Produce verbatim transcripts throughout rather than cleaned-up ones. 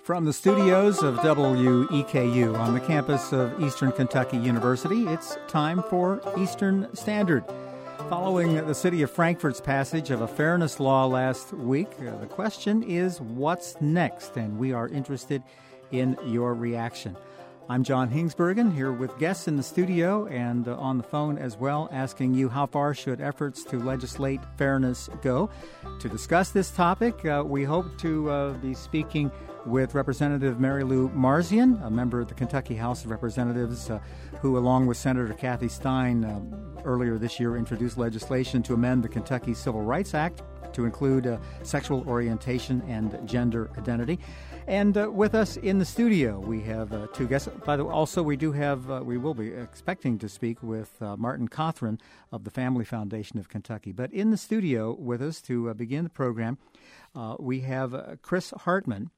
From the studios of W E K U on the campus of Eastern Kentucky University, it's time for Eastern Standard. Following the city of Frankfort's passage of a fairness law last week, uh, the question is, what's next? And we are interested in your reaction. I'm John Hingsbergen, here with guests in the studio and uh, on the phone as well, asking you how far should efforts to legislate fairness go. To discuss this topic, uh, we hope to uh, be speaking with Representative Mary Lou Marzian, a member of the Kentucky House of Representatives, uh, who, along with Senator Kathy Stein, uh, earlier this year introduced legislation to amend the Kentucky Civil Rights Act to include uh, sexual orientation and gender identity. And uh, with us in the studio, we have uh, two guests. By the way, also we do have, uh, we will be expecting to speak with uh, Martin Cothran of the Family Foundation of Kentucky. But in the studio with us to uh, begin the program, uh, we have uh, Chris Hartman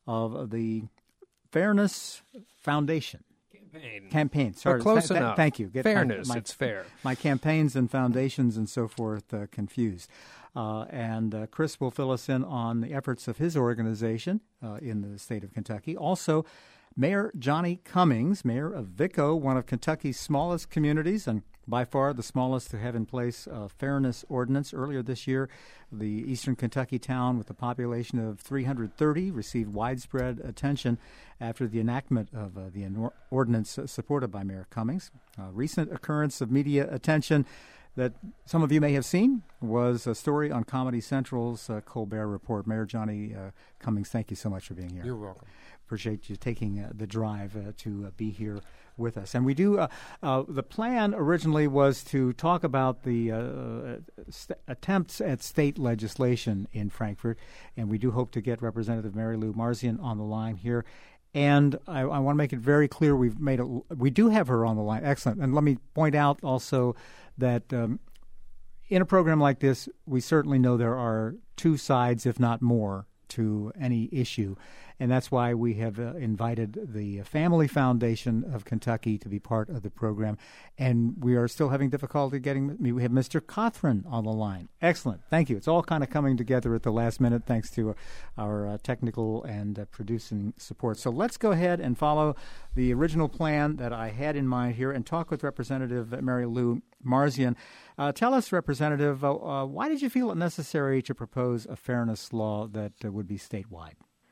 of the Fairness Foundation. Campaign. Campaign. Sorry. But close th- th- enough. Thank you. Get Fairness. My, my, it's fair. My campaigns and foundations and so forth uh, confused. Uh, and uh, Chris will fill us in on the efforts of his organization uh, in the state of Kentucky. Also, Mayor Johnny Cummings, mayor of Vico, one of Kentucky's smallest communities and by far the smallest to have in place a fairness ordinance. Earlier this year, the eastern Kentucky town with a population of three hundred thirty received widespread attention after the enactment of uh, the ordinance uh, supported by Mayor Cummings. A recent occurrence of media attention that some of you may have seen was a story on Comedy Central's uh, Colbert Report. Mayor Johnny uh, Cummings, thank you so much for being here. You're welcome. Appreciate you taking uh, the drive uh, to uh, be here with us. And we do, uh, uh, the plan originally was to talk about the uh, st- attempts at state legislation in Frankfort, and we do hope to get Representative Mary Lou Marzian on the line here. And I, I want to make it very clear we've made a, we do have her on the line. Excellent. And let me point out also that um, in a program like this, we certainly know there are two sides, if not more, to any issue. And that's why we have uh, invited the Family Foundation of Kentucky to be part of the program. And we are still having difficulty getting, we have Mister Cothran on the line. Excellent. Thank you. It's all kind of coming together at the last minute thanks to our uh, technical and uh, producing support. So let's go ahead and follow the original plan that I had in mind here and talk with Representative Mary Lou Marzian. Uh, tell us, Representative, uh, uh, why did you feel it necessary to propose a fairness law that uh, would be statewide?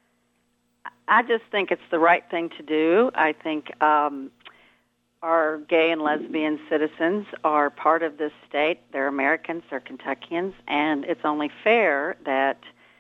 I just think it's the right thing to do. I think um, our gay and lesbian citizens are part of this state. They're Americans, they're Kentuckians, and it's only fair that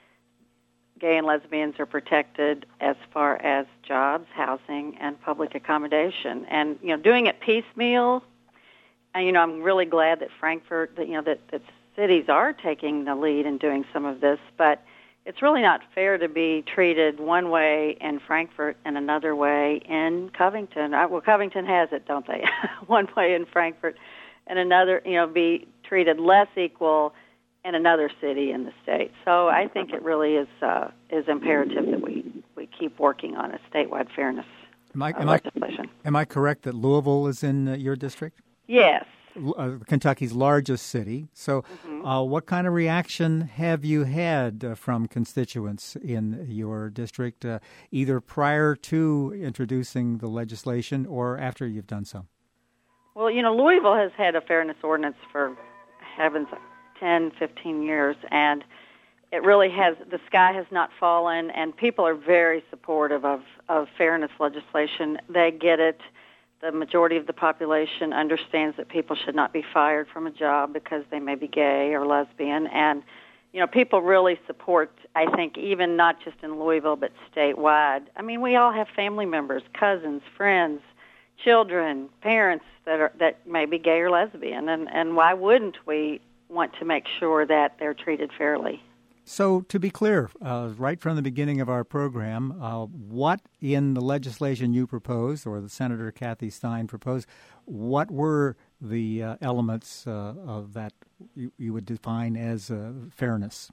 gay and lesbians are protected as far as jobs, housing, and public accommodation. And, you know, doing it piecemeal, and, you know, I'm really glad that Frankfort, that, you know, that, that cities are taking the lead in doing some of this, but it's really not fair to be treated one way in Frankfort and another way in Covington. Well, Covington has it, don't they? One way in Frankfort and another, you know, be treated less equal in another city in the state. So I think it really is uh, is imperative that we, we keep working on a statewide fairness am I, uh, am legislation. I, am I correct that Louisville is in uh, your district? Yes. Uh, Kentucky's largest city. So Mm-hmm. uh, what kind of reaction have you had uh, from constituents in your district, uh, either prior to introducing the legislation or after you've done so? Well, you know, Louisville has had a fairness ordinance for, heavens, ten, fifteen years, and it really has, the sky has not fallen, and people are very supportive of, of fairness legislation. They get it. The majority of the population understands that people should not be fired from a job because they may be gay or lesbian. And, you know, people really support, I think, even not just in Louisville, but statewide. I mean, we all have family members, cousins, friends, children, parents that are that may be gay or lesbian. And, and why wouldn't we want to make sure that they're treated fairly? So to be clear, uh, right from the beginning of our program, uh, what in the legislation you proposed, or the Senator Kathy Stein proposed, what were the uh, elements uh, of that you, you would define as uh, fairness?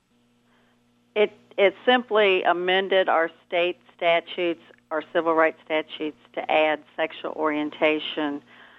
It it simply amended our state statutes, our civil rights statutes, to add sexual orientation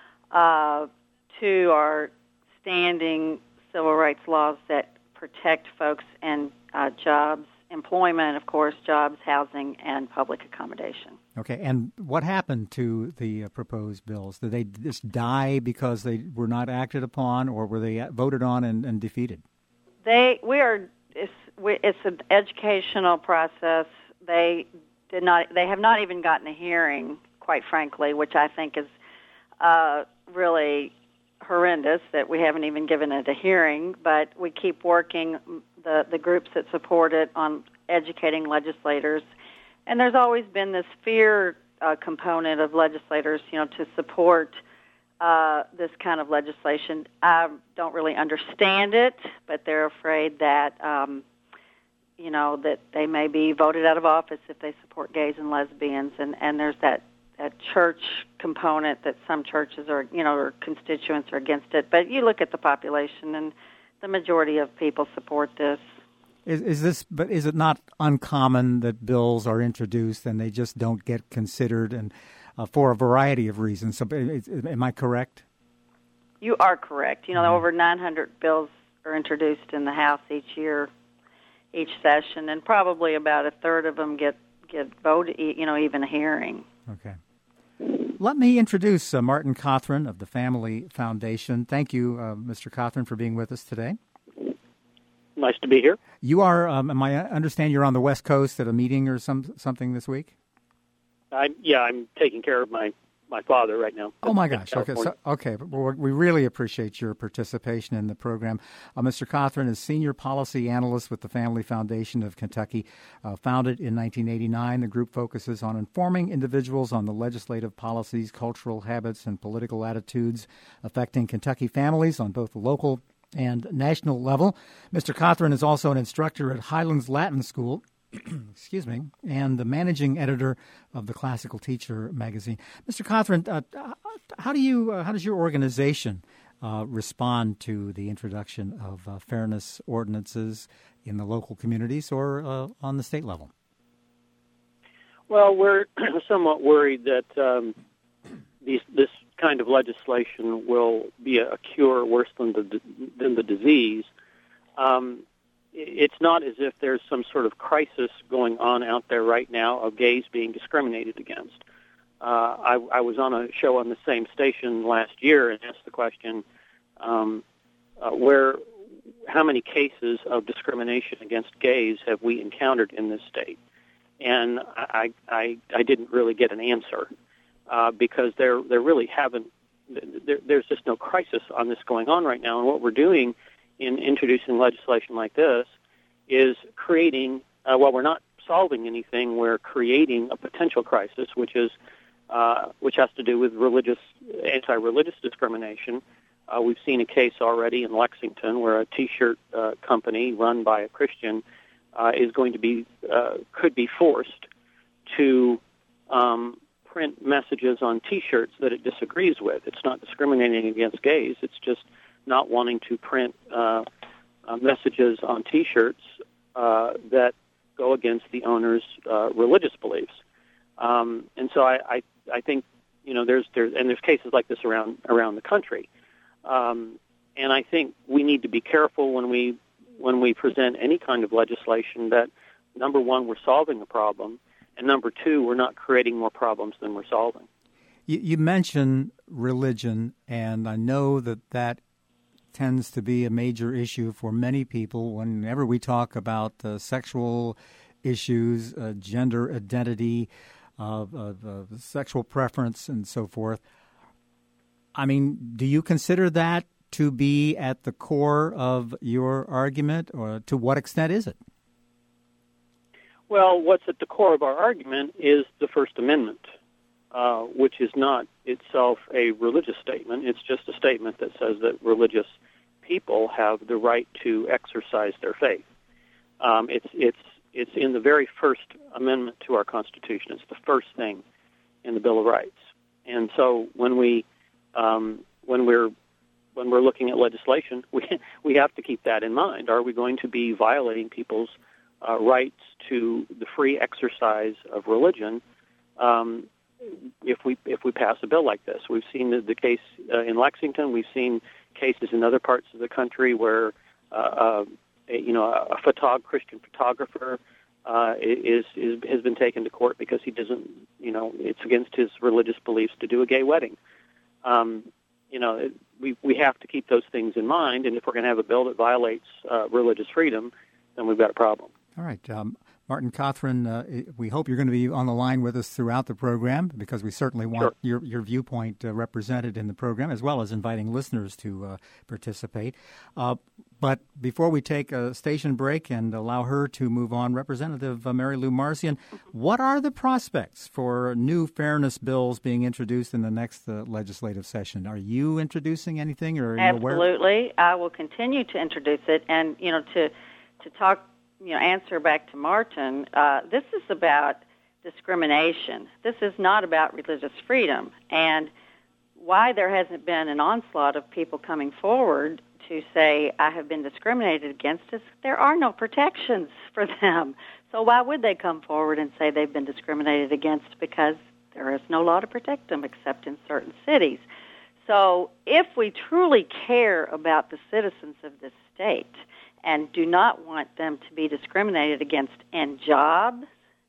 uh, to our standing civil rights laws that protect folks in uh, jobs, employment, of course, jobs, housing, and public accommodation. Okay, and what happened to the uh, proposed bills? Did they just die because they were not acted upon, or were they voted on and, and defeated? They we are it's, we, it's an educational process. They did not. They have not even gotten a hearing, quite frankly, which I think is uh, really horrendous that we haven't even given it a hearing. But we keep working. The, the groups that support it on educating legislators. And there's always been this fear uh, component of legislators, you know, to support uh, this kind of legislation. I don't really understand it, but they're afraid that, um, you know, that they may be voted out of office if they support gays and lesbians. And, and there's that, that church component that some churches are, you know, or constituents are against it. But you look at the population and the majority of people support this. Is, is this? But is it not uncommon that bills are introduced and they just don't get considered, and uh, for a variety of reasons? So, is, am I correct? You are correct. You know, mm-hmm. over nine hundred bills are introduced in the House each year, each session, and probably about a third of them get get voted. You know, even a hearing. Okay. Let me introduce uh, Martin Cothran of the Family Foundation. Thank you, uh, Mister Cothran, for being with us today. Nice to be here. You are, um, am I understand you're on the West Coast at a meeting or some something this week? I, yeah, I'm taking care of my, my father right now. Oh, my gosh. Okay, so, okay. Well, we really appreciate your participation in the program. Uh, Mister Cothran is Senior Policy Analyst with the Family Foundation of Kentucky. Uh, founded in nineteen eighty-nine, the group focuses on informing individuals on the legislative policies, cultural habits, and political attitudes affecting Kentucky families on both the local and national level. Mister Cothran is also an instructor at Highlands Latin School, excuse me, and the managing editor of the Classical Teacher magazine. Mister Cothran, uh, how do you, uh, how does your organization uh, respond to the introduction of uh, fairness ordinances in the local communities or uh, on the state level? Well, we're somewhat worried that um, these, this kind of legislation will be a cure worse than the than the disease. Um, it's not as if there's some sort of crisis going on out there right now of gays being discriminated against. Uh, I, I was on a show on the same station last year and asked the question, um, uh, where, how many cases of discrimination against gays have we encountered in this state? And I, I, I didn't really get an answer. Uh, because there there really haven't, there, there's just no crisis on this going on right now. And what we're doing in introducing legislation like this is creating, uh, while we're not solving anything, we're creating a potential crisis, which is uh, which has to do with religious, anti-religious discrimination. Uh, we've seen a case already in Lexington where a T-shirt uh, company run by a Christian uh, is going to be, uh, could be forced to um, print messages on T-shirts that it disagrees with. It's not discriminating against gays. It's just not wanting to print uh, uh, messages on T-shirts uh, that go against the owner's uh, religious beliefs. Um, and so I, I, I think, you know, there's there's and there's cases like this around around the country. Um, and I think we need to be careful when we when we present any kind of legislation that, number one, we're solving a problem, and number two, we're not creating more problems than we're solving. You, you mentioned religion, and I know that that tends to be a major issue for many people whenever we talk about uh, sexual issues, uh, gender identity, uh, uh, uh, sexual preference, and so forth. I mean, do you consider that to be at the core of your argument, or to what extent is it? Well, what's at the core of our argument is the First Amendment, uh, which is not itself a religious statement. It's just a statement that says that religious people have the right to exercise their faith. Um, it's it's it's in the very First Amendment to our Constitution. It's the first thing in the Bill of Rights. And so when we um, when we're when we're looking at legislation, we we have to keep that in mind. Are we going to be violating people's uh, rights to the free exercise of religion um, if we if we pass a bill like this? We've seen the, the case uh, in Lexington. We've seen cases in other parts of the country where uh, uh, a you know a photog Christian photographer uh, is is has been taken to court because he doesn't you know it's against his religious beliefs to do a gay wedding. Um, you know it, we we have to keep those things in mind, and if we're going to have a bill that violates uh, religious freedom, then we've got a problem. All right. Um, Martin Cothran, uh, we hope you're going to be on the line with us throughout the program because we certainly want sure. your, your viewpoint uh, represented in the program, as well as inviting listeners to uh, participate. Uh, but before we take a station break and allow her to move on, Representative uh, Mary Lou Marzian, what are the prospects for new fairness bills being introduced in the next uh, legislative session? Are you introducing anything, or are you aware? Absolutely. I will continue to introduce it. And, you know, to, to talk you know, answer back to Martin, uh, this is about discrimination. This is not about religious freedom. And why there hasn't been an onslaught of people coming forward to say, I have been discriminated against, is there are no protections for them. So why would they come forward and say they've been discriminated against? Because there is no law to protect them except in certain cities. So if we truly care about the citizens of this state and do not want them to be discriminated against in jobs,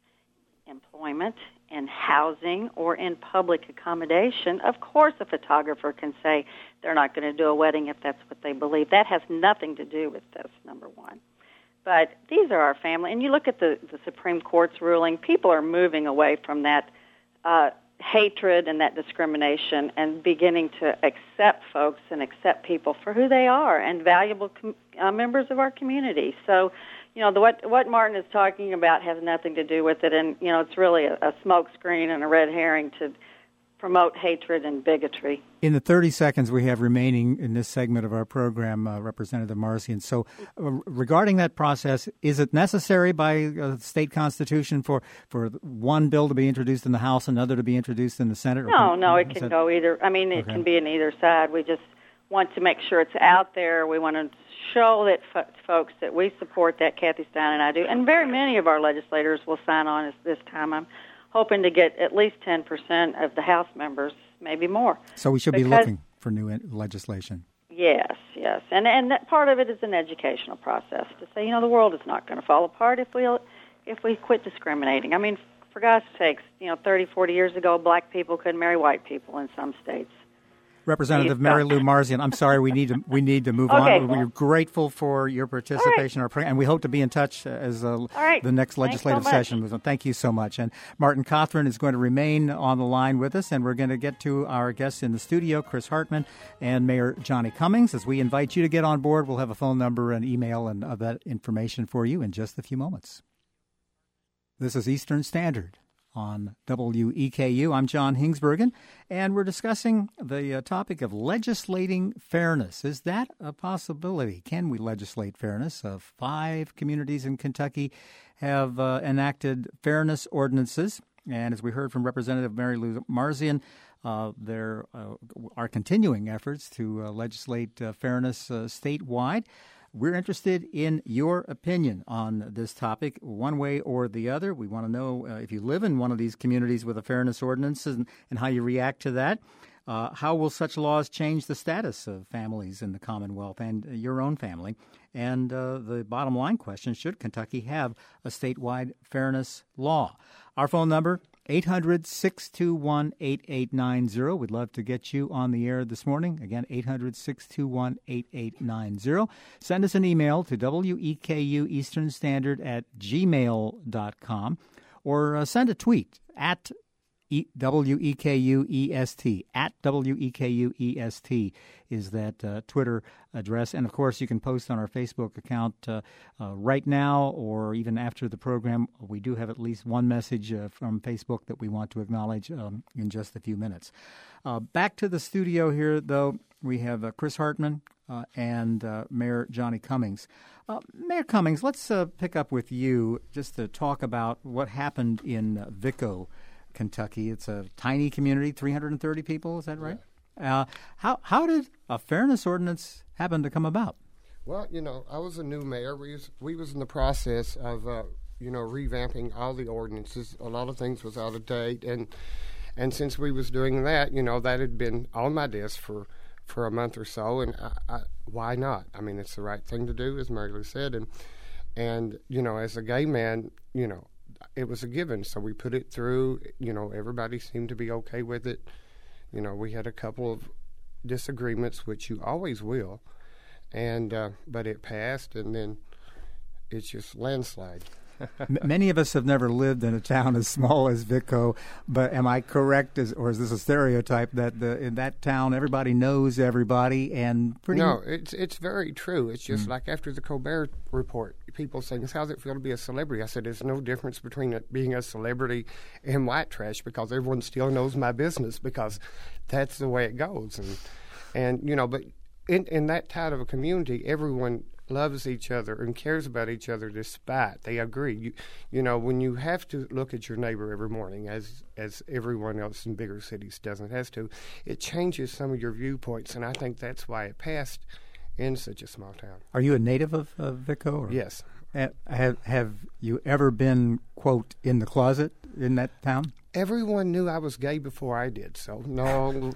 employment, in housing, or in public accommodation, of course a photographer can say they're not going to do a wedding if that's what they believe. That has nothing to do with this, number one. But these are our family. And you look at the, the Supreme Court's ruling, people are moving away from that uh, hatred and that discrimination and beginning to accept folks and accept people for who they are and valuable com- uh, members of our community. So, you know, the, what what Martin is talking about has nothing to do with it, and, you know, it's really a, a smokescreen and a red herring to promote hatred and bigotry. In the thirty seconds we have remaining in this segment of our program, uh, Representative Marzian, so uh, regarding that process, is it necessary by uh, state constitution for, for one bill to be introduced in the House, another to be introduced in the Senate? No, can, no, it can that... go either. I mean, it okay. can be in either side. We just want to make sure it's out there. We want to show that f- folks that we support that, Kathy Stein and I do, and very many of our legislators will sign on this time. I'm hoping to get at least ten percent of the House members, maybe more. So we should because, be looking for new in- legislation. Yes, yes. And and that part of it is an educational process to say, you know, the world is not going to fall apart if we if we quit discriminating. I mean, for God's sakes, you know, thirty, forty years ago, black people couldn't marry white people in some states. Representative Mary Lou Marzian, I'm sorry, we need to we need to move okay. on. We're grateful for your participation, right. our, and we hope to be in touch as uh, right. the next legislative so session moves on. Thank you so much. And Martin Cothran is going to remain on the line with us, and we're going to get to our guests in the studio, Chris Hartman and Mayor Johnny Cummings. As we invite you to get on board, we'll have a phone number and email and uh, that information for you in just a few moments. This is Eastern Standard on W E K U. I'm John Hingsbergen, and we're discussing the uh, topic of legislating fairness. Is that a possibility? Can we legislate fairness? Uh, five communities in Kentucky have uh, enacted fairness ordinances, and as we heard from Representative Mary Lou Marzian, uh, there uh, are continuing efforts to uh, legislate uh, fairness uh, statewide. We're interested in your opinion on this topic, one way or the other. We want to know uh, if you live in one of these communities with a fairness ordinance and, and how you react to that. Uh, how will such laws change the status of families in the Commonwealth and your own family? And uh, the bottom line question, should Kentucky have a statewide fairness law? Our phone number, eight hundred, six two one, eight eight nine zero. We'd love to get you on the air this morning. Again, eight hundred, six two one, eight eight nine zero. Send us an email to W E K U Eastern Standard at gmail dot com or uh, send a tweet at E- W E K U E S T. At W E K U E S T is that uh, Twitter address. And, of course, you can post on our Facebook account uh, uh, right now or even after the program. We do have at least one message uh, from Facebook that we want to acknowledge um, in just a few minutes. Uh, back to the studio here, though, we have uh, Chris Hartman uh, and uh, Mayor Johnny Cummings. Uh, Mayor Cummings, let's uh, pick up with you just to talk about what happened in uh, Vicco, Kentucky. It's a tiny community, three hundred thirty people, is that right? Yeah. Uh, how how did a fairness ordinance happen to come about? Well, you know, I was a new mayor. We was, we was in the process of, uh, you know, revamping all the ordinances. A lot of things was out of date, and and since we was doing that, you know, that had been on my desk for for a month or so, and I, I, why not? I mean, it's the right thing to do, as Mary Lou said, and and you know, as a gay man, you know, it was a given, so we put it through. You know, everybody seemed to be okay with it. You know, we had a couple of disagreements, which you always will, and uh, but it passed, and then it's just landslide. Many of us have never lived in a town as small as Vico, but am I correct, as, or is this a stereotype, that the, in that town everybody knows everybody and pretty... No, it's it's very true. It's just mm. like after the Colbert Report, people saying, how's it feel to be a celebrity? I said, there's no difference between it being a celebrity and white trash, because everyone still knows my business, because that's the way it goes. And, and you know, but in, in that type of a community, everyone loves each other and cares about each other despite they agree. You, you know, when you have to look at your neighbor every morning, as as everyone else in bigger cities doesn't has to, it changes some of your viewpoints, and I think that's why it passed in such a small town. Are you a native of, of Vico? Or? Yes. Uh, have Have you ever been, quote, in the closet in that town? Everyone knew I was gay before I did, so no.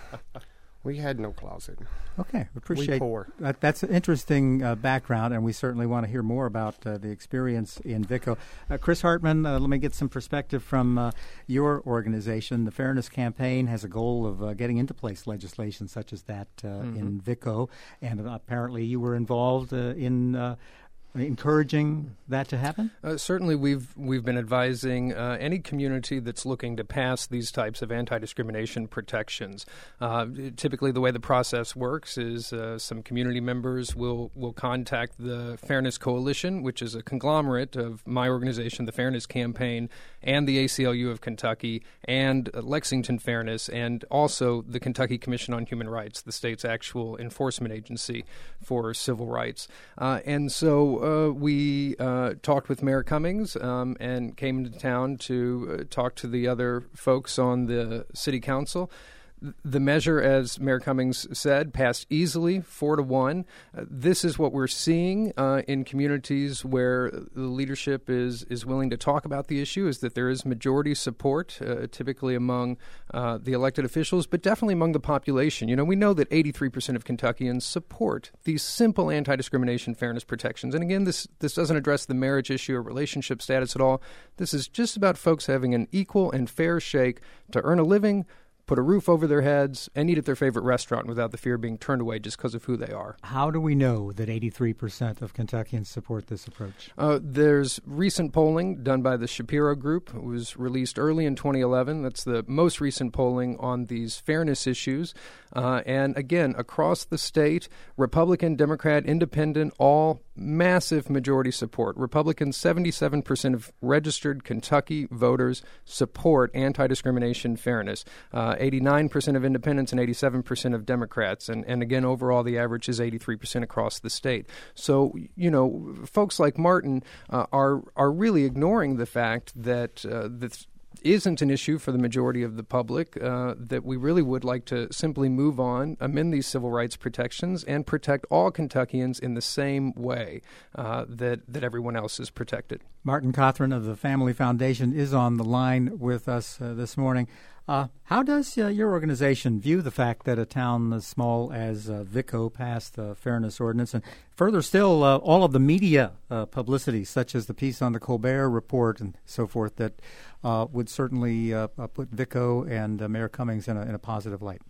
We had no closet. Okay, appreciate we poor. that. That's an interesting uh, background, and we certainly want to hear more about uh, the experience in Vico. Uh, Chris Hartman, uh, let me get some perspective from uh, your organization. The Fairness Campaign has a goal of uh, getting into place legislation such as that uh, mm-hmm. in Vico, and apparently you were involved uh, in uh, encouraging that to happen? Uh, certainly, we've we've been advising uh, any community that's looking to pass these types of anti-discrimination protections. Uh, typically, the way the process works is uh, some community members will will contact the Fairness Coalition, which is a conglomerate of my organization, the Fairness Campaign, and the A C L U of Kentucky, and uh, Lexington Fairness, and also the Kentucky Commission on Human Rights, the state's actual enforcement agency for civil rights. Uh, and so uh, we uh, talked with Mayor Cummings um, and came into town to uh, talk to the other folks on the city council. The measure, as Mayor Cummings said, passed easily, four to one. Uh, this is what we're seeing uh, in communities where the leadership is is willing to talk about the issue, is that there is majority support, uh, typically among uh, the elected officials, but definitely among the population. You know, we know that eighty-three percent of Kentuckians support these simple anti-discrimination fairness protections. And again, this, this doesn't address the marriage issue or relationship status at all. This is just about folks having an equal and fair shake to earn a living, put a roof over their heads, and eat at their favorite restaurant without the fear of being turned away just because of who they are. How do we know that eighty-three percent of Kentuckians support this approach? Uh, there's recent polling done by the Shapiro Group. It was released early in twenty eleven. That's the most recent polling on these fairness issues. Uh, and again, across the state, Republican, Democrat, Independent, all massive majority support. Republicans, seventy-seven percent of registered Kentucky voters support anti-discrimination fairness. Uh, eighty-nine percent of independents and eighty-seven percent of Democrats. And, and again, overall, the average is eighty-three percent across the state. So, you know, folks like Martin uh, are are really ignoring the fact that uh, this isn't an issue for the majority of the public, uh, that we really would like to simply move on, amend these civil rights protections, and protect all Kentuckians in the same way uh, that, that everyone else is protected. Martin Cothran of the Family Foundation is on the line with us uh, this morning. Uh, how does uh, your organization view the fact that a town as small as uh, Vico passed the Fairness Ordinance, and further still, uh, all of the media uh, publicity, such as the piece on the Colbert Report and so forth, that uh, would certainly uh, put Vico and uh, Mayor Cummings in a, in a positive light?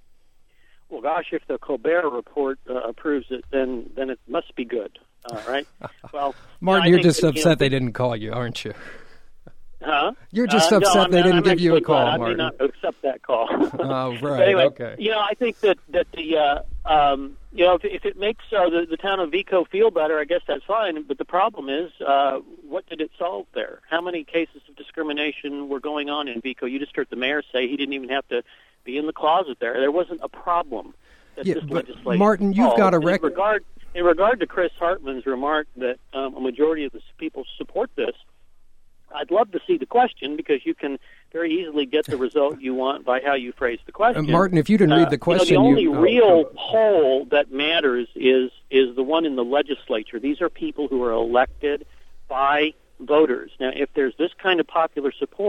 Well, gosh, if the Colbert Report uh, approves it, then then it must be good, uh, right? Well, Martin, you know, you're just that, upset you know, they didn't call you, aren't you? Huh? You're just uh, upset no, they I'm, didn't I'm give you a call, glad. Martin. I may not accept that call. Oh, right. But anyway, okay. You know, I think that that the uh, um, you know if, if it makes uh, the, the town of Vico feel better, I guess that's fine. But the problem is, uh, what did it solve there? How many cases of discrimination were going on in Vico? You just heard the mayor say he didn't even have to be in the closet there. There wasn't a problem. That Yeah, this but legislation Martin, you've solved. got a In record. regard in regard to Chris Hartman's remark that um, a majority of the people support this. I'd love to see the question, because you can very easily get the result you want by how you phrase the question. Uh, Martin, if you didn't read the question, uh, you know, the you, only oh, real poll that matters is is the one in the legislature. These are people who are elected by voters. Now, if there's this kind of popular support,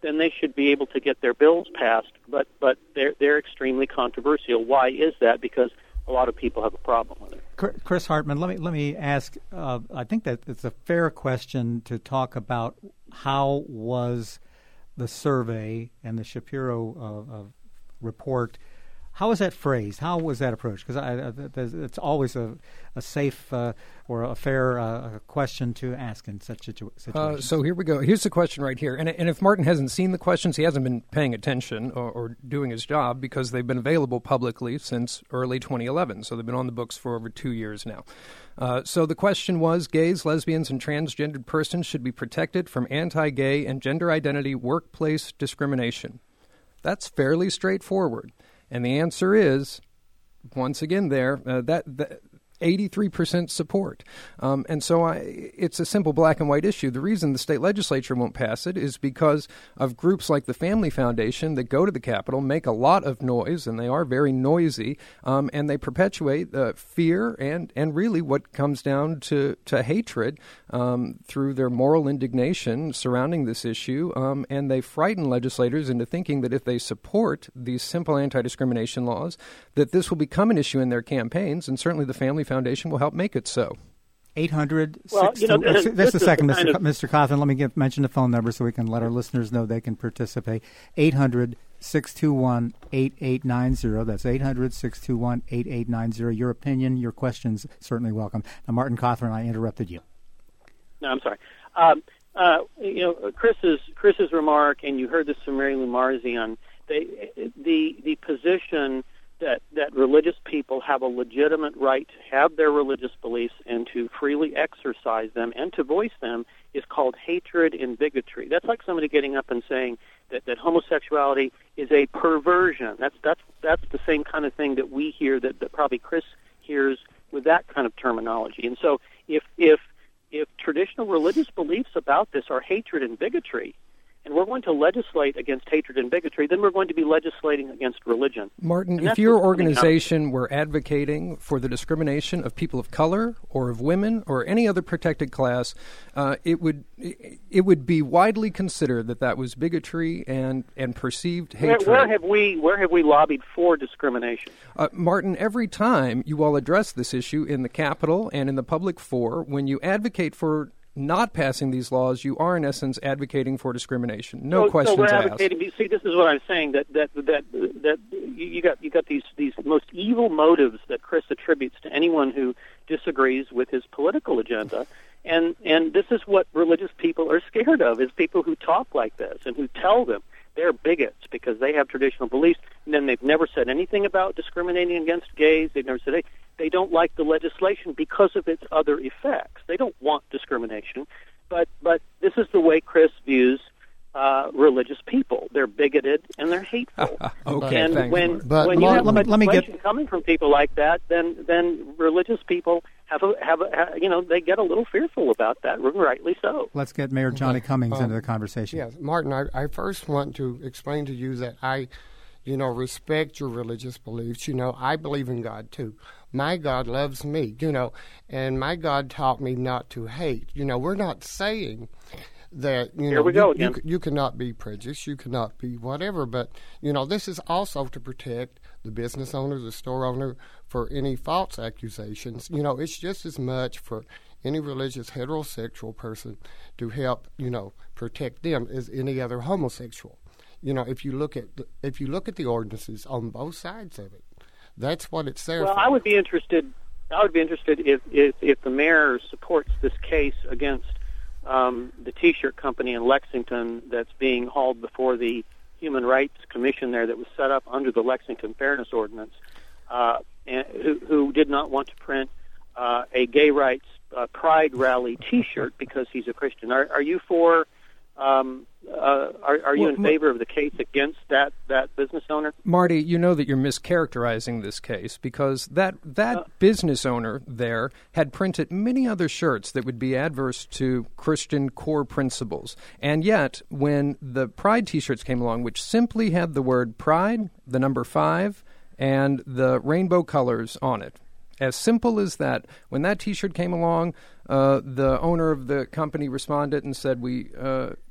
then they should be able to get their bills passed. But but they're they're extremely controversial. Why is that? Because a lot of people have a problem with it. Chris Hartman, let me let me ask. Uh, I think that it's a fair question to talk about how was the survey and the Shapiro uh, uh, report. How was that phrased? How was that approached? Because I, I, it's always a, a safe uh, or a fair uh, question to ask in such situ- situations. Uh, so here we go. Here's the question right here. And, and if Martin hasn't seen the questions, he hasn't been paying attention or, or doing his job because they've been available publicly since early twenty eleven. So they've been on the books for over two years now. Uh, so the question was, gays, lesbians, and transgendered persons should be protected from anti-gay and gender identity workplace discrimination. That's fairly straightforward. And the answer is, once again there, uh, that, that eighty-three percent support. Um, and so I, it's a simple black and white issue. The reason the state legislature won't pass it is because of groups like the Family Foundation that go to the Capitol, make a lot of noise, and they are very noisy, um, and they perpetuate uh, fear and, and really what comes down to, to hatred um, through their moral indignation surrounding this issue, um, and they frighten legislators into thinking that if they support these simple anti-discrimination laws, that this will become an issue in their campaigns, and certainly the Family Foundation will help make it so. eight hundred Well, you know, Just this a second, is Mister kind of- Mister Cawthon. Let me get, mention the phone number so we can let our listeners know they can participate. eight hundred, six two one, eight eight nine zero. That's eight hundred, six two one, eight eight nine zero. Your opinion, your questions, certainly welcome. Now, Martin Cawthon, I interrupted you. No, I'm sorry. Um, uh, you know, Chris's Chris's remark, and you heard this from Mary Lou Marzian. They, the the position that that religious people have a legitimate right to have their religious beliefs and to freely exercise them and to voice them is called hatred and bigotry. That's like somebody getting up and saying that, that homosexuality is a perversion. That's that's that's the same kind of thing that we hear that, that probably Chris hears with that kind of terminology. And so if if if traditional religious beliefs about this are hatred and bigotry, and we're going to legislate against hatred and bigotry, then we're going to be legislating against religion. Martin, if your organization were advocating for the discrimination of people of color or of women or any other protected class, uh, it would it would be widely considered that that was bigotry and, and perceived hatred. Where, where have we where have we lobbied for discrimination? Uh, Martin, every time you all address this issue in the Capitol and in the public fora, when you advocate for not passing these laws, you are in essence advocating for discrimination. No so, questions so we're asked. advocating. See, this is what I'm saying. That that that that you got you got these these most evil motives that Chris attributes to anyone who disagrees with his political agenda, and and this is what religious people are scared of: is people who talk like this and who tell them they're bigots because they have traditional beliefs, and then they've never said anything about discriminating against gays. They've never said, hey, they don't like the legislation because of its other effects. They don't want discrimination, but but this is the way Chris views uh, religious people. They're bigoted and they're hateful. Okay, and thanks, when Martin. But when you Mark, have let me- let me legislation get- coming from people like that, then then religious people have a have a ha- you know they get a little fearful about that, rightly so. Let's get Mayor Johnny Cummings Um, into the conversation. Yes, Martin, I, I first want to explain to you that I, you know, respect your religious beliefs. You know, I believe in God, too. My God loves me, you know, and my God taught me not to hate. You know, we're not saying that, you Here know, we go you, you, again. you cannot be prejudiced, you cannot be whatever, but, you know, this is also to protect the business owner, the store owner, for any false accusations. You know, it's just as much for any religious heterosexual person to help, you know, protect them as any other homosexual. You know, if you look at the, if you look at the ordinances on both sides of it, that's what it's there Well, for. I would be interested. I would be interested if if, if the mayor supports this case against um, the T-shirt company in Lexington that's being hauled before the Human Rights Commission there that was set up under the Lexington Fairness Ordinance, uh, and who, who did not want to print uh, a gay rights uh, pride rally T-shirt because he's a Christian. Are, are you for? Um, uh, are, are you Well, in favor of the case against that, that business owner? Marty, you know that you're mischaracterizing this case because that that Uh, business owner there had printed many other shirts that would be adverse to Christian core principles. And yet, when the Pride T-shirts came along, which simply had the word Pride, the number five, and the rainbow colors on it, as simple as that, when that T-shirt came along, uh, the owner of the company responded and said, we uh,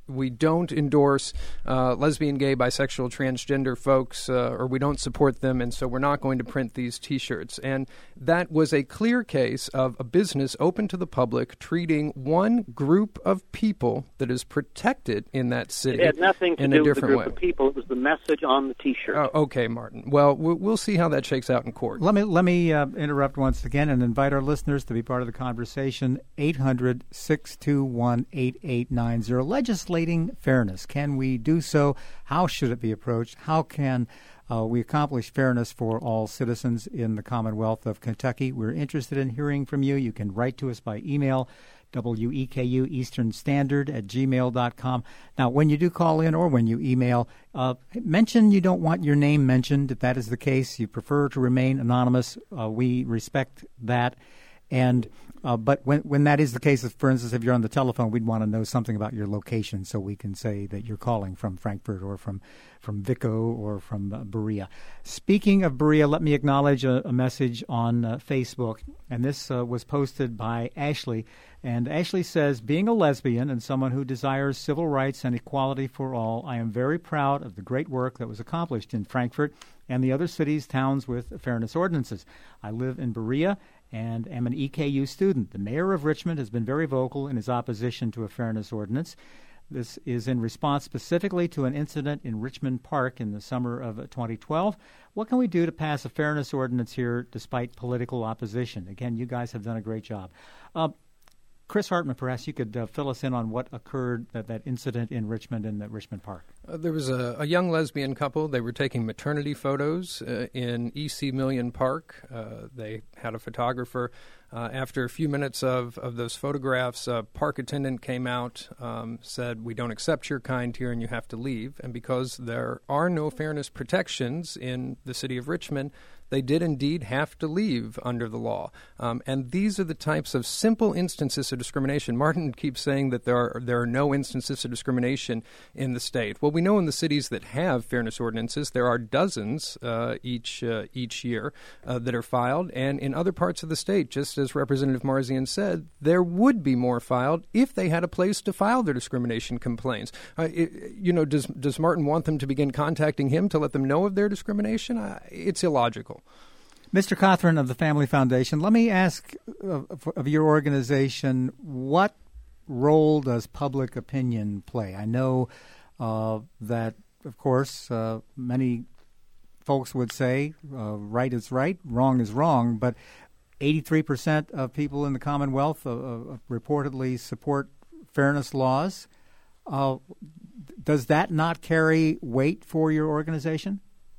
we don't endorse uh, lesbian, gay, bisexual, transgender folks, uh, or we don't support them, and so we're not going to print these T-shirts. And that was a clear case of a business open to the public treating one group of people that is protected in that city It had nothing to in do a with the different group way. of people. It was the message on the T-shirt. Oh, okay, Martin. Well, we- we'll see how that shakes out in court. Let me let me uh, interrupt once again and invite our listeners to be part of the conversation. eight hundred, six two one, eight eight nine zero. Legislating fairness. Can we do so? How should it be approached? How can uh, we accomplish fairness for all citizens in the Commonwealth of Kentucky? We're interested in hearing from you. You can write to us by email, W E K U Eastern Standard at gmail dot com. Now, when you do call in or when you email, uh, mention you don't want your name mentioned. If that is the case, you prefer to remain anonymous. Uh, we respect that. And uh, but when when that is the case, for instance, if you're on the telephone, we'd want to know something about your location so we can say that you're calling from Frankfort or from from Vico or from uh, Berea. Speaking of Berea, let me acknowledge a, a message on uh, Facebook, and this uh, was posted by Ashley. And Ashley says, being a lesbian and someone who desires civil rights and equality for all, I am very proud of the great work that was accomplished in Frankfort and the other cities, towns with fairness ordinances. I live in Berea and am an E K U student. The mayor of Richmond has been very vocal in his opposition to a fairness ordinance. This is in response specifically to an incident in Richmond Park in the summer of twenty twelve. What can we do to pass a fairness ordinance here despite political opposition? Again, you guys have done a great job. Uh, Chris Hartman, perhaps you could uh, fill us in on what occurred, that, that incident in Richmond in the Richmond Park. Uh, there was a, a young lesbian couple. They were taking maternity photos uh, in E C Million Park. Uh, they had a photographer. Uh, after a few minutes of, of those photographs, a park attendant came out, um, said, we don't accept your kind here and you have to leave. And because there are no fairness protections in the city of Richmond, they did indeed have to leave under the law. Um, and these are the types of simple instances of discrimination. Martin keeps saying that there are, there are no instances of discrimination in the state. Well, we know in the cities that have fairness ordinances, there are dozens uh, each uh, each year uh, that are filed. And in other parts of the state, just as Representative Marzian said, there would be more filed if they had a place to file their discrimination complaints. Uh, it, you know, does, does Martin want them to begin contacting him to let them know of their discrimination? Uh, it's illogical. Mister Cothran of the Family Foundation, let me ask of, of your organization, what role does public opinion play? I know uh, that, of course, uh, many folks would say uh, right is right, wrong is wrong, but eighty-three percent of people in the Commonwealth uh, uh, reportedly support fairness laws. Uh, does that not carry weight for your organization?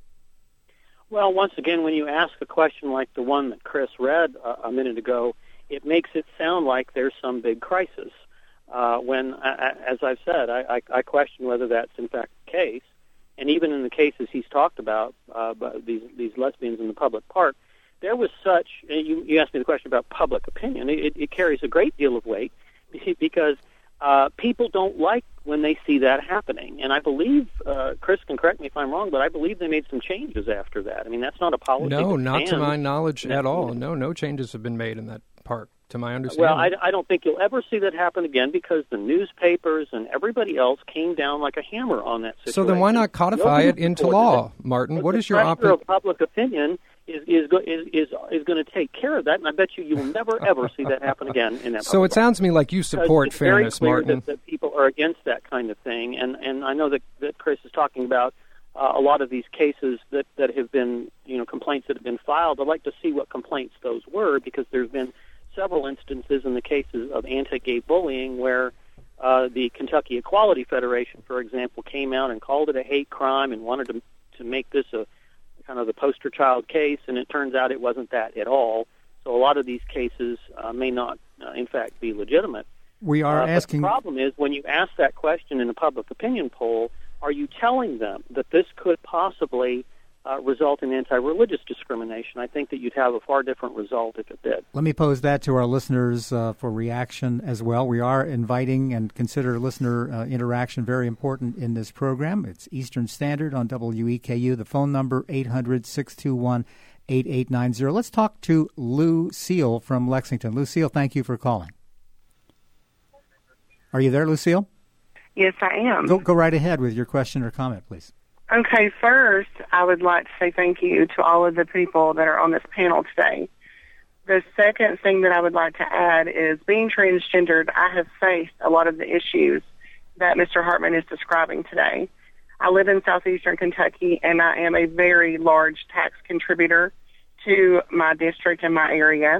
Well, once again, when you ask a question like the one that Chris read uh, a minute ago, it makes it sound like there's some big crisis. Uh, when, I, as I've said, I, I, I question whether that's in fact the case. And even in the cases he's talked about, uh, these, these lesbians in the public park, there was such, you, you asked me the question about public opinion, it, it carries a great deal of weight because uh, people don't like when they see that happening. And I believe, uh, Chris can correct me if I'm wrong, but I believe they made some changes after that. I mean, that's not a policy. No, not to stands. my knowledge at all. No, no changes have been made in that park, to my understanding. Well, I, I don't think you'll ever see that happen again because the newspapers and everybody else came down like a hammer on that situation. So then why not codify Nobody it into supported law, it. Martin? But What the is your pressure op- of public opinion is is go, is is, is going to take care of that, and I bet you you will never ever see that happen again in that. So it sounds to me like you support it's fairness, very clear Martin. That, that people are against that kind of thing, and and I know that that Chris is talking about uh, a lot of these cases that that have been, you know, complaints that have been filed. I'd like to see what complaints those were because there's been several instances in the cases of anti-gay bullying where uh, the Kentucky Equality Federation, for example, came out and called it a hate crime and wanted to to make this a kind of the poster child case, and it turns out it wasn't that at all. So a lot of these cases uh, may not, uh, in fact, be legitimate. We are uh, asking. But the problem is when you ask that question in a public opinion poll, are you telling them that this could possibly uh, result in anti-religious discrimination? I think that you'd have a far different result if it did. Let me pose that to our listeners uh, for reaction as well. We are inviting and consider listener uh, interaction very important in this program. It's Eastern Standard on W E K U. The phone number, eight hundred, six two one, eight eight nine zero. Let's talk to Lucille from Lexington. Lucille, thank you for calling. Are you there, Lucille? Yes, I am. Go, go right ahead with your question or comment, please. Okay, first, I would like to say thank you to all of the people that are on this panel today. The second thing that I would like to add is being transgendered, I have faced a lot of the issues that Mister Hartman is describing today. I live in southeastern Kentucky, and I am a very large tax contributor to my district and my area.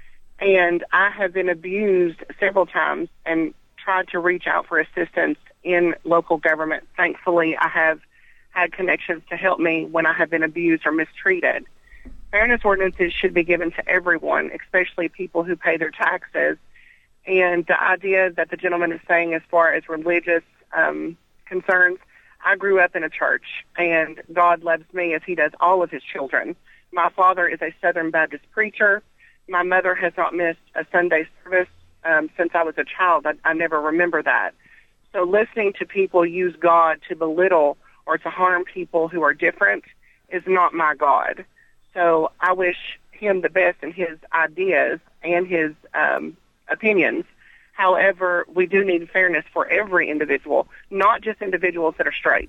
And I have been abused several times and tried to reach out for assistance in local government. Thankfully, I have had connections to help me when I have been abused or mistreated. Fairness ordinances should be given to everyone, especially people who pay their taxes. And the idea that the gentleman is saying as far as religious um, concerns, I grew up in a church, and God loves me as he does all of his children. My father is a Southern Baptist preacher. My mother has not missed a Sunday service um, since I was a child. I, I never remember that. So listening to people use God to belittle or to harm people who are different is not my God. So I wish him the best in his ideas and his um, opinions. However, we do need fairness for every individual, not just individuals that are straight.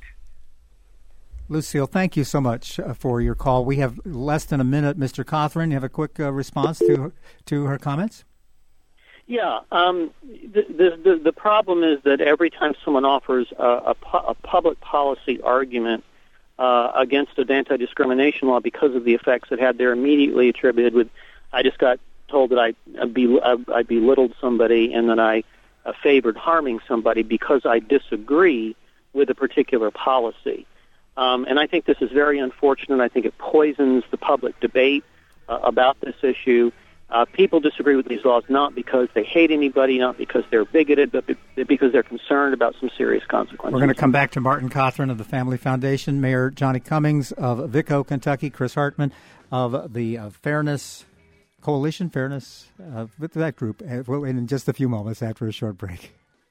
Lucille, thank you so much uh, for your call. We have less than a minute. Mister Cothran, you have a quick uh, response to to her comments? Yeah, um, the, the, the, the problem is that every time someone offers a, a, pu- a public policy argument uh, against an anti-discrimination law because of the effects it had, they're immediately attributed with, I just got told that I, I, be, I, I belittled somebody and that I uh, favored harming somebody because I disagree with a particular policy. Um, and I think this is very unfortunate. I think it poisons the public debate uh, about this issue. Uh, people disagree with these laws not because they hate anybody, not because they're bigoted, but be- because they're concerned about some serious consequences. We're going to come back to Martin Cothran of the Family Foundation, Mayor Johnny Cummings of Vico, Kentucky, Chris Hartman of the uh, Fairness Coalition, Fairness, uh, with that group, uh, well, in just a few moments after a short break.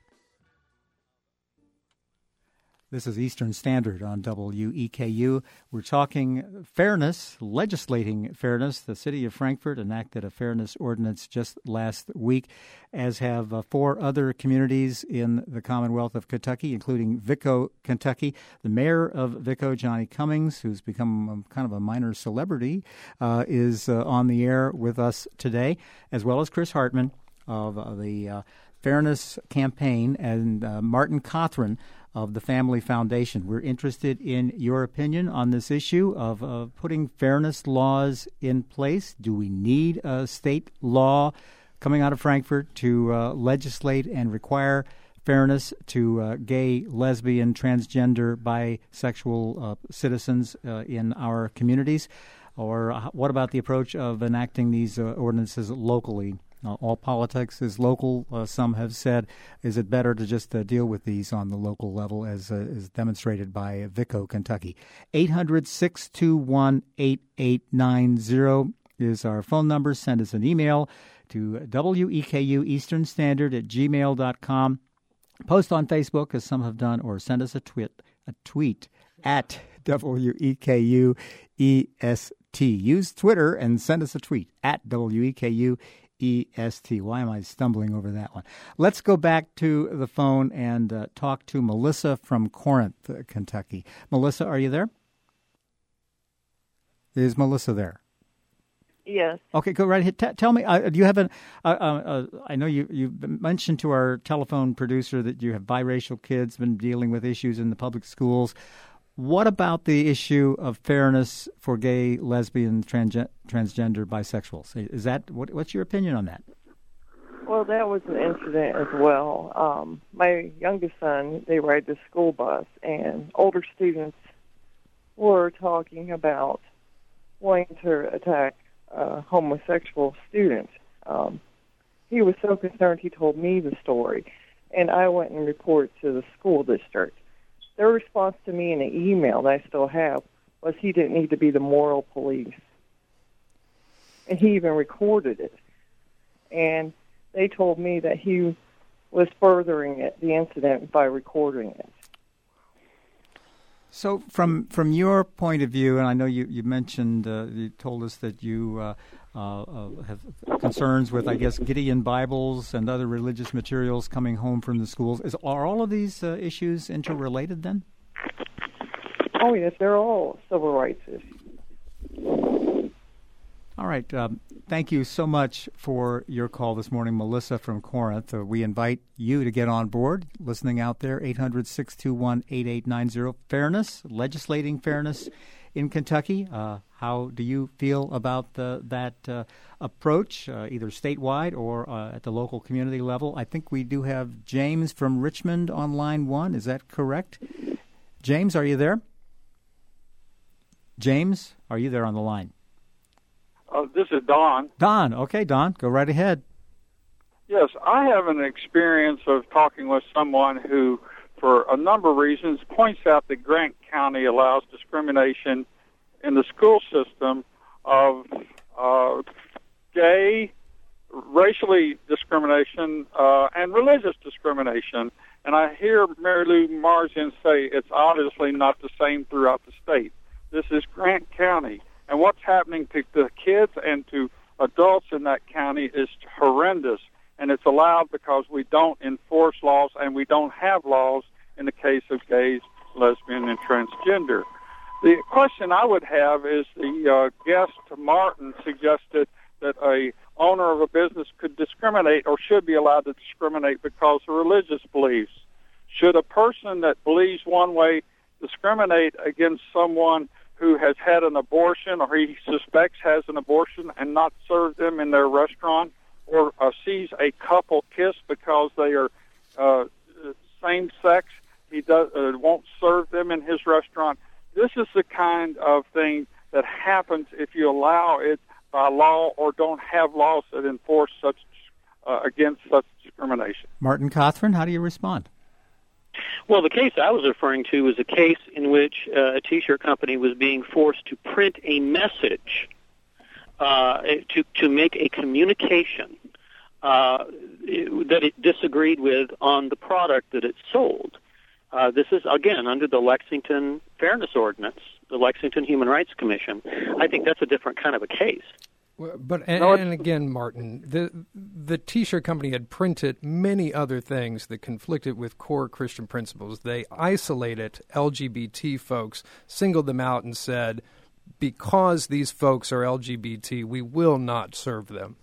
This is Eastern Standard on W E K U. We're talking fairness, legislating fairness. The city of Frankfort enacted a fairness ordinance just last week, as have uh, four other communities in the Commonwealth of Kentucky, including Vico, Kentucky. The mayor of Vico, Johnny Cummings, who's become a, kind of a minor celebrity, uh, is uh, on the air with us today, as well as Chris Hartman of uh, the uh, Fairness Campaign and uh, Martin Cothran of the Family Foundation. We're interested in your opinion on this issue of uh, putting fairness laws in place. Do we need a state law coming out of Frankfort to uh, legislate and require fairness to uh, gay, lesbian, transgender, bisexual uh, citizens uh, in our communities? Or uh, what about the approach of enacting these uh, ordinances locally? Uh, all politics is local, uh, some have said. Is it better to just uh, deal with these on the local level, as uh, is demonstrated by Vico, Kentucky? eight hundred, six two one, eight eight nine zero is our phone number. Send us an email to W E K U Eastern Standard at gmail dot com. Post on Facebook, as some have done, or send us a tweet, a tweet at W E K U E S T. Use Twitter and send us a tweet at W E K U E S T. Why am I stumbling over that one? Let's go back to the phone and uh, talk to Melissa from Corinth, uh, Kentucky. Melissa, are you there? Is Melissa there? Yes. Okay, go right ahead. T- tell me, uh, do you have an, uh, uh, uh, I know you, you mentioned to our telephone producer that you have biracial kids, been dealing with issues in the public schools. What about the issue of fairness for gay, lesbian, transge- transgender, bisexuals? Is that what, what's your opinion on that? Well, that was an incident as well. Um, my youngest son, they ride the school bus, and older students were talking about wanting to attack a homosexual student. Um, he was so concerned he told me the story, and I went and reported to the school district. Their response to me in an email that I still have was he didn't need to be the moral police. And he even recorded it. And they told me that he was furthering it, the incident by recording it. So from from your point of view, and I know you, you mentioned, uh, you told us that you uh, uh, uh, have concerns with, I guess, Gideon Bibles and other religious materials coming home from the schools. Is, are all of these uh, issues interrelated then? Oh, yes, they're all civil rights issues. All right. Um, thank you so much for your call this morning, Melissa from Corinth. Uh, we invite you to get on board, listening out there, eight hundred, six two one, eight eight nine zero. Fairness, legislating fairness in Kentucky. Uh, how do you feel about the, that uh, approach, uh, either statewide or uh, at the local community level? I think we do have James from Richmond on line one. Is that correct? James, are you there? James, are you there on the line? Uh, this is Don. Don. Okay, Don, go right ahead. Yes, I have an experience of talking with someone who, for a number of reasons, points out that Grant County allows discrimination in the school system of uh, gay, racially discrimination, uh, and religious discrimination. And I hear Mary Lou Marzian say it's obviously not the same throughout the state. This is Grant County. And what's happening to the kids and to adults in that county is horrendous. And it's allowed because we don't enforce laws and we don't have laws in the case of gays, lesbian, and transgender. The question I would have is the uh, guest, Martin, suggested that a owner of a business could discriminate or should be allowed to discriminate because of religious beliefs. Should a person that believes one way discriminate against someone who has had an abortion or he suspects has an abortion and not serve them in their restaurant, or uh, sees a couple kiss because they are uh, same sex, he does, uh, won't serve them in his restaurant? This is the kind of thing that happens if you allow it by law or don't have laws that enforce such uh, against such discrimination. Martin Cothran, how do you respond? Well, the case I was referring to was a case in which uh, a T-shirt company was being forced to print a message uh, to to make a communication uh, that it disagreed with on the product that it sold. Uh, this is, again, under the Lexington Fairness Ordinance, the Lexington Human Rights Commission. I think that's a different kind of a case. Well, but and, and again, Martin, the the T-shirt company had printed many other things that conflicted with core Christian principles. They isolated L G B T folks, singled them out, and said, because these folks are L G B T, we will not serve them.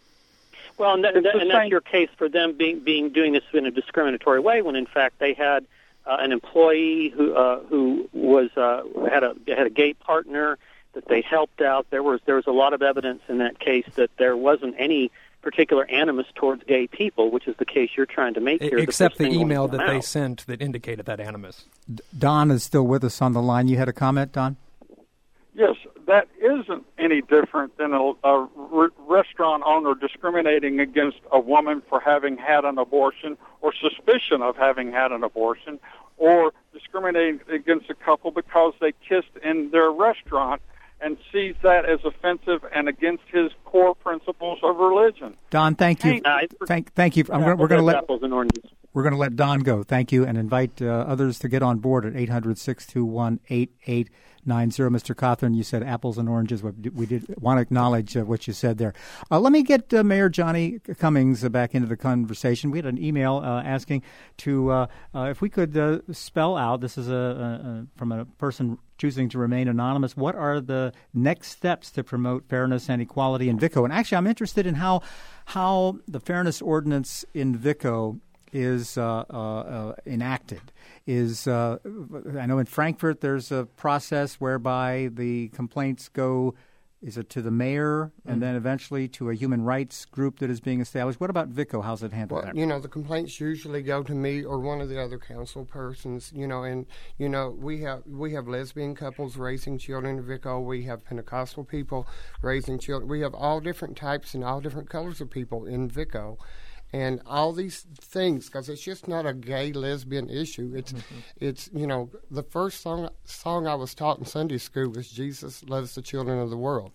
Well, and, that, and, that, and that's your case for them being being doing this in a discriminatory way, when in fact they had uh, an employee who uh, who was uh, had a had a gay partner that they helped out. There was there was a lot of evidence in that case that there wasn't any particular animus towards gay people, which is the case you're trying to make here. Except the, the email that they sent that indicated that animus. Don is still with us on the line. You had a comment, Don? Yes, that isn't any different than a, a re- restaurant owner discriminating against a woman for having had an abortion or suspicion of having had an abortion, or discriminating against a couple because they kissed in their restaurant, and sees that as offensive and against his core principles of religion. Don, thank you. Uh, thank, thank you. I'm gonna, we're going to let apples and oranges. We're going to let Don go. Thank you, and invite uh, others to get on board at eight hundred, six two one, eight eight nine zero. Mister Cothran, you said apples and oranges. We did want to acknowledge uh, what you said there. Uh, let me get uh, Mayor Johnny Cummings uh, back into the conversation. We had an email uh, asking to uh, uh, if we could uh, spell out. This is a, a, a from a person choosing to remain anonymous. What are the next steps to promote fairness and equality in Vico? And actually, I'm interested in how how the fairness ordinance in Vico is uh, uh, uh, enacted. Is uh, I know in Frankfort there's a process whereby the complaints go, is it to the mayor and mm-hmm. then eventually to a human rights group that is being established? What about Vico? How's it handled? Well, you know, the complaints usually go to me or one of the other council persons. You know, and you know we have we have lesbian couples raising children in Vico. We have Pentecostal people raising children. We have all different types and all different colors of people in Vico. And all these things, because it's just not a gay lesbian issue. It's, mm-hmm. it's you know, the first song song I was taught in Sunday school was "Jesus Loves the Children of the World,"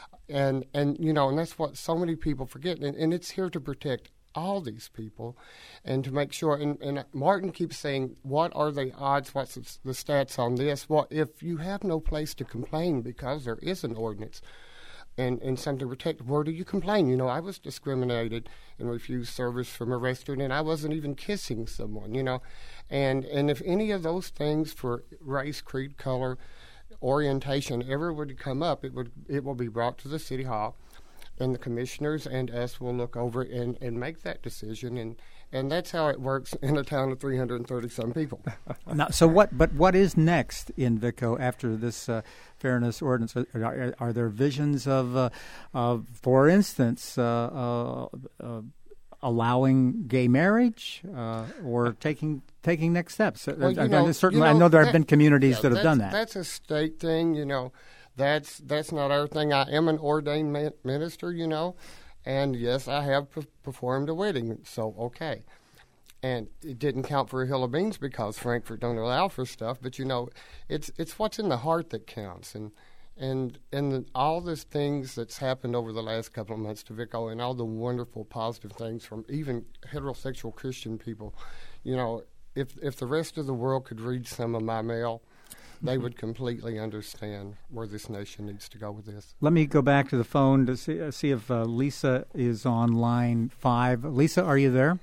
and and you know, and that's what so many people forget. And, and it's here to protect all these people, and to make sure. And, and Martin keeps saying, "What are the odds? What's the stats on this?" Well, if you have no place to complain because there is an ordinance, and, and something protected. Where do you complain? You know, I was discriminated and refused service from a restaurant, and I wasn't even kissing someone, you know. And and if any of those things for race, creed, color, orientation ever would come up, it would it will be brought to the City Hall, and the commissioners and us will look over it and, and make that decision. And, and that's how it works in a town of three hundred thirty-some people. Now, so what? But what is next in Vico after this uh, fairness ordinance? Are, are there visions of, uh, of for instance, uh, uh, uh, allowing gay marriage uh, or taking taking next steps? Well, I, know, I, certainly, you know, I know there that, have been communities yeah, that have done that. That's a state thing, you know. That's that's not our thing. I am an ordained ma- minister, you know. And, yes, I have p- performed a wedding, so okay. And it didn't count for a hill of beans because Frankfort don't allow for stuff. But, you know, it's it's what's in the heart that counts. And and and the, all these things that's happened over the last couple of months to Vico and all the wonderful positive things from even heterosexual Christian people, you know, if if the rest of the world could read some of my mail, they would completely understand where this nation needs to go with this. Let me go back to the phone to see, uh, see if uh, Lisa is on line five. Lisa, are you there?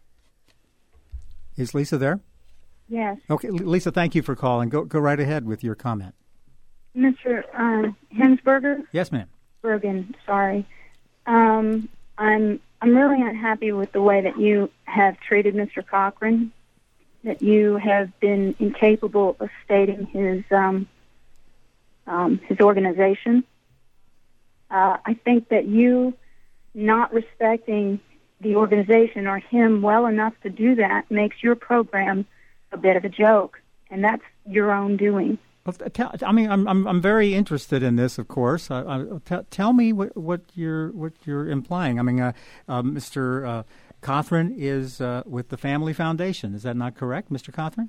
Is Lisa there? Yes. Okay, L- Lisa, thank you for calling. Go go right ahead with your comment. Mister Um, Hensberger? Yes, ma'am. Bergen, sorry. Um, I'm I'm really unhappy with the way that you have treated Mister Cochran, that you have been incapable of stating his um, um, his organization. Uh, I think that you not respecting the organization or him well enough to do that makes your program a bit of a joke, and that's your own doing. Well, tell, I mean, I'm I'm I'm very interested in this, of course. I, I, t- tell me what, what you're what you're implying. I mean, uh, uh, Mister Uh, Cothran is uh, with the Family Foundation. Is that not correct, Mister Cothran?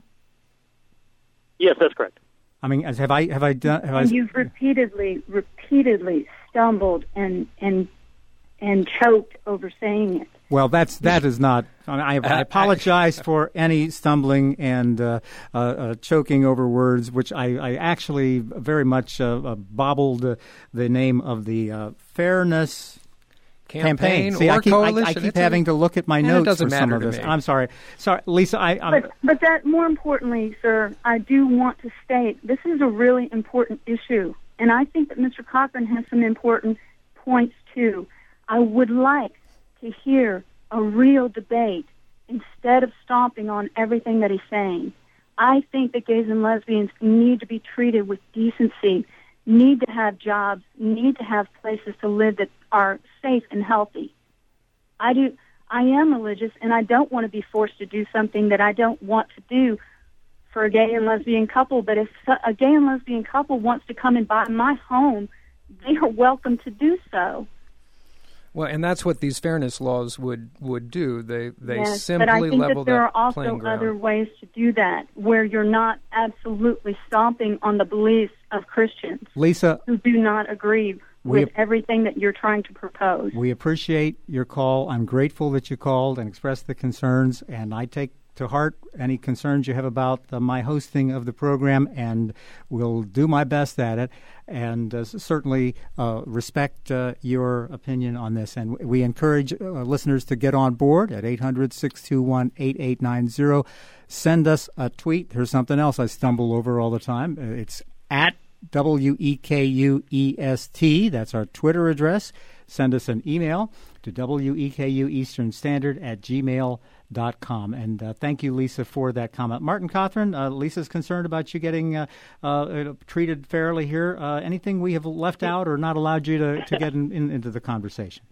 Yes, that's correct. I mean, as have I have I done? Have and I, you've repeatedly, repeatedly stumbled and and and choked over saying it. Well, that's that is not. I, mean, I, I apologize for any stumbling and uh, uh, uh, choking over words, which I, I actually very much uh, uh, bobbled uh, the name of the uh, Fairness Campaign, campaign. See, or I keep, coalition. I, I keep It's having a, to look at my and notes it doesn't for some matter of to this. me. I'm sorry, sorry, Lisa. I, I'm, But but that more importantly, sir, I do want to state this is a really important issue, and I think that Mister Cochran has some important points too. I would like to hear a real debate instead of stomping on everything that he's saying. I think that gays and lesbians need to be treated with decency, need to have jobs, need to have places to live that are safe and healthy. I do. I am religious, and I don't want to be forced to do something that I don't want to do for a gay and lesbian couple. But if a gay and lesbian couple wants to come and buy my home, they are welcome to do so. Well, and that's what these fairness laws would, would do. They they yes, simply but I think level that there that are also playing ground. other ways to do that, where you're not absolutely stomping on the beliefs of Christians, Lisa, who do not agree we, with everything that you're trying to propose. We appreciate your call. I'm grateful that you called and expressed the concerns, and I take to heart any concerns you have about uh, my hosting of the program, and will do my best at it, and uh, certainly uh, respect uh, your opinion on this. And we encourage uh, listeners to get on board at eight hundred, six two one, eight eight nine zero. Send us a tweet. Here's something else I stumble over all the time. It's at W E K U E S T. That's our Twitter address. Send us an email to W E K U Eastern Standard at gmail dot com. And uh, thank you, Lisa, for that comment. Martin Cothran, uh, Lisa's concerned about you getting uh, uh, treated fairly here. Uh, anything we have left out or not allowed you to, to get in, in, into the conversation?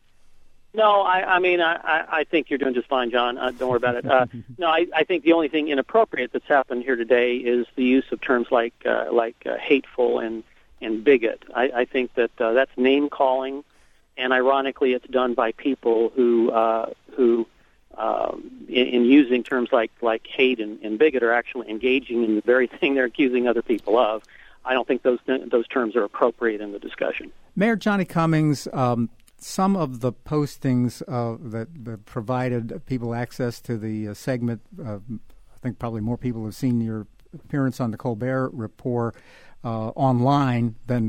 No, I, I mean, I, I think you're doing just fine, John. Uh, don't worry about it. Uh, no, I, I think the only thing inappropriate that's happened here today is the use of terms like uh, like uh, hateful and, and bigot. I, I think that uh, that's name-calling, and ironically it's done by people who uh, who um, in, in using terms like, like hate and, and bigot are actually engaging in the very thing they're accusing other people of. I don't think those those terms are appropriate in the discussion. Mayor Johnny Cummings, um, some of the postings uh, that, that provided people access to the uh, segment, uh, I think probably more people have seen your appearance on the Colbert Report uh, online than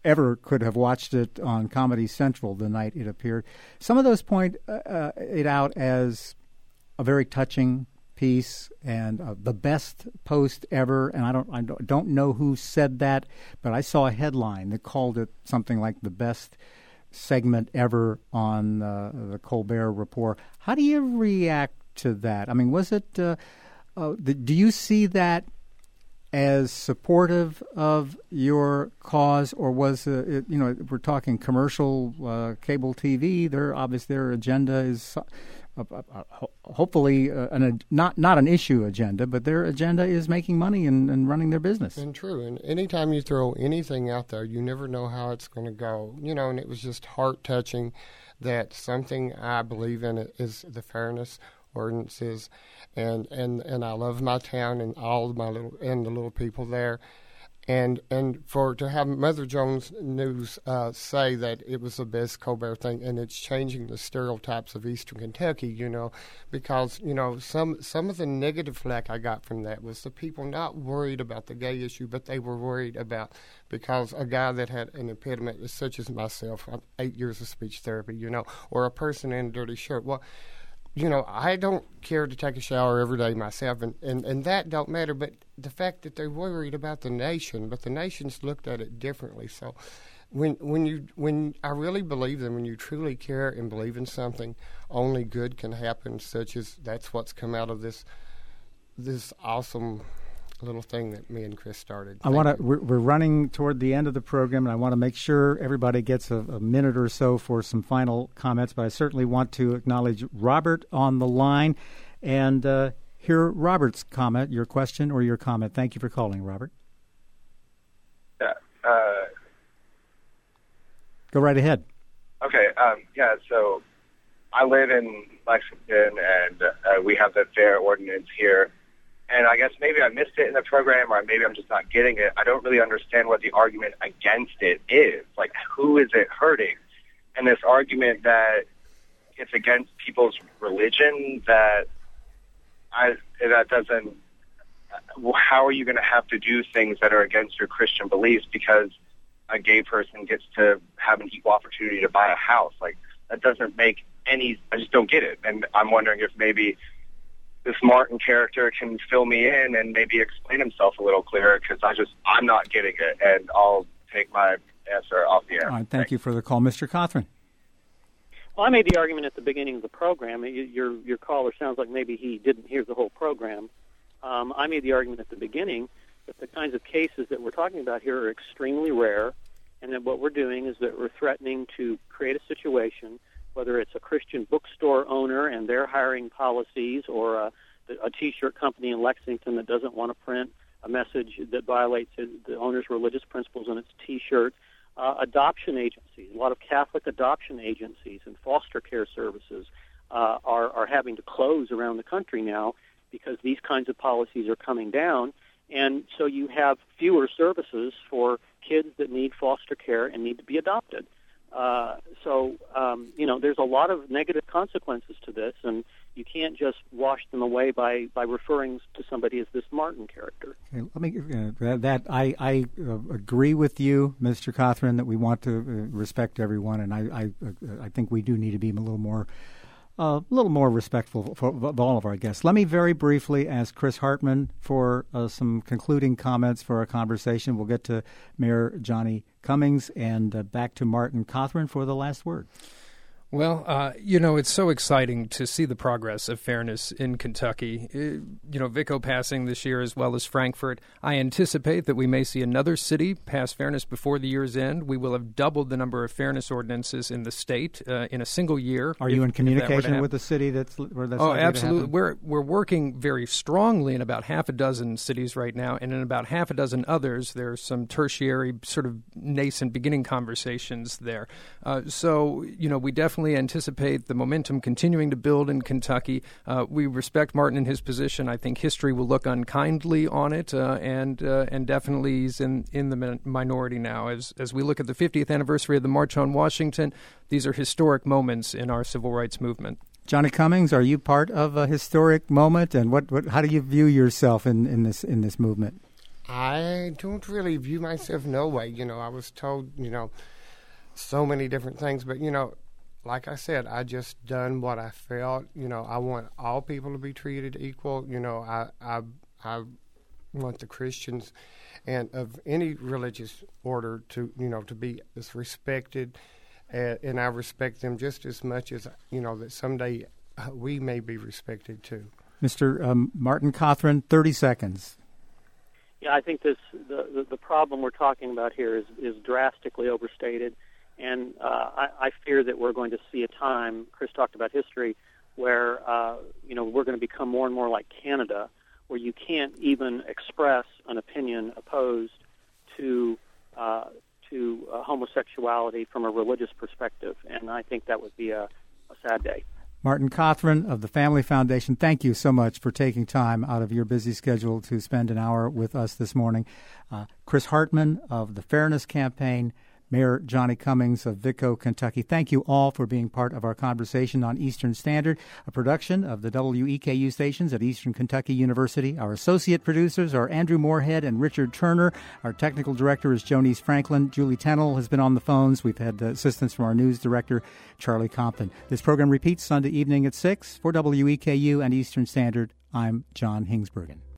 ever could have watched it on Comedy Central the night it appeared. Some of those point uh, it out as a very touching piece and uh, the best post ever. And I don't, I don't know who said that, but I saw a headline that called it something like the best segment ever on uh, the Colbert Report. How do you react to that? I mean, was it? Uh, uh, the, do you see that as supportive of your cause, or was uh, it, you know, we're talking commercial uh, cable T V? Their obviously their agenda is. Uh, uh, hopefully uh, an, not not an issue agenda, but their agenda is making money and, and running their business. And true. And anytime you throw anything out there, you never know how it's going to go. You know, and it was just heart-touching that something I believe in is the fairness ordinances, and, and, and I love my town and all of my little and the little people there. And and for to have Mother Jones News uh, say that it was the best Colbert thing, and it's changing the stereotypes of Eastern Kentucky, you know, because, you know, some some of the negative flack I got from that was the people not worried about the gay issue, but they were worried about, because a guy that had an impediment such as myself, eight years of speech therapy, you know, or a person in a dirty shirt. Well, you know, I don't care to take a shower every day myself, and, and, and that don't matter, but the fact that they're worried about the nation, but the nation's looked at it differently. So when when you when I really believe that when you truly care and believe in something, only good can happen, such as that's what's come out of this this awesome little thing that me and Chris started. Thank I want to. We're, we're running toward the end of the program, and I want to make sure everybody gets a, a minute or so for some final comments. But I certainly want to acknowledge Robert on the line and uh, hear Robert's comment, your question or your comment. Thank you for calling, Robert. Yeah. Uh, Go right ahead. Okay. Um, yeah. So I live in Lexington, and uh, we have the fair ordinance here. And I guess maybe I missed it in the program, or maybe I'm just not getting it. I don't really understand what the argument against it is. Like, who is it hurting? And this argument that it's against people's religion, that I that doesn't. How are you going to have to do things that are against your Christian beliefs because a gay person gets to have an equal opportunity to buy a house? Like, that doesn't make any. I just don't get it. And I'm wondering if maybe this Martin character can fill me in and maybe explain himself a little clearer, because I just, I'm not getting it, and I'll take my answer off the air. All right, thank Thanks. you for the call. Mister Cothran. Well, I made the argument at the beginning of the program. Your your caller sounds like maybe he didn't hear the whole program. Um, I made the argument at the beginning that the kinds of cases that we're talking about here are extremely rare, and that what we're doing is that we're threatening to create a situation, whether it's a Christian bookstore owner and they're hiring policies, or a, a T-shirt company in Lexington that doesn't want to print a message that violates the owner's religious principles on its T-shirt. Uh, adoption agencies, a lot of Catholic adoption agencies and foster care services uh, are, are having to close around the country now because these kinds of policies are coming down. And so you have fewer services for kids that need foster care and need to be adopted. Uh, so, um, you know, there's a lot of negative consequences to this, and you can't just wash them away by, by referring to somebody as this Martin character. Okay, let me uh, that I, I uh, agree with you, Mister Cothran, that we want to uh, respect everyone, and I I, uh, I think we do need to be a little more uh, a little more respectful for, of all of our guests. Let me very briefly ask Chris Hartman for uh, some concluding comments for our conversation. We'll get to Mayor Johnny Cummings and uh, back to Martin Cothran for the last word. Well, uh, you know, it's so exciting to see the progress of fairness in Kentucky. It, you know, Vico passing this year as well as Frankfort. I anticipate that we may see another city pass fairness before the year's end. We will have doubled the number of fairness ordinances in the state uh, in a single year. Are if, you in communication with the city that's where that's Oh, absolutely. We're we're working very strongly in about half a dozen cities right now, and in about half a dozen others, there's some tertiary sort of nascent beginning conversations there. Uh, so, you know, we definitely anticipate the momentum continuing to build in Kentucky. Uh, we respect Martin in his position. I think history will look unkindly on it, uh, and uh, and definitely he's in, in the min- minority now. As as we look at the fiftieth anniversary of the March on Washington, these are historic moments in our civil rights movement. Johnny Cummings, are you part of a historic moment, and what, what how do you view yourself in, in this in this movement? I don't really view myself no way. You know, I was told, you know, so many different things, but, you know, like I said, I just done what I felt. You know, I want all people to be treated equal. You know, I I, I want the Christians and of any religious order to, you know, to be as respected, uh, and I respect them just as much as, you know, that someday uh, we may be respected too. Mister Um, Martin Cothran, thirty seconds. Yeah, I think this the, the, the problem we're talking about here is, is drastically overstated. And uh, I, I fear that we're going to see a time, Chris talked about history, where, uh, you know, we're going to become more and more like Canada, where you can't even express an opinion opposed to uh, to uh, homosexuality from a religious perspective. And I think that would be a, a sad day. Martin Cothran of the Family Foundation, thank you so much for taking time out of your busy schedule to spend an hour with us this morning. Uh, Chris Hartman of the Fairness Campaign, Mayor Johnny Cummings of Vicco, Kentucky. Thank you all for being part of our conversation on Eastern Standard, a production of the W E K U stations at Eastern Kentucky University. Our associate producers are Andrew Moorhead and Richard Turner. Our technical director is Jonice Franklin. Julie Tennell has been on the phones. We've had assistance from our news director, Charlie Compton. This program repeats Sunday evening at six. For W E K U and Eastern Standard, I'm John Hingsbergen.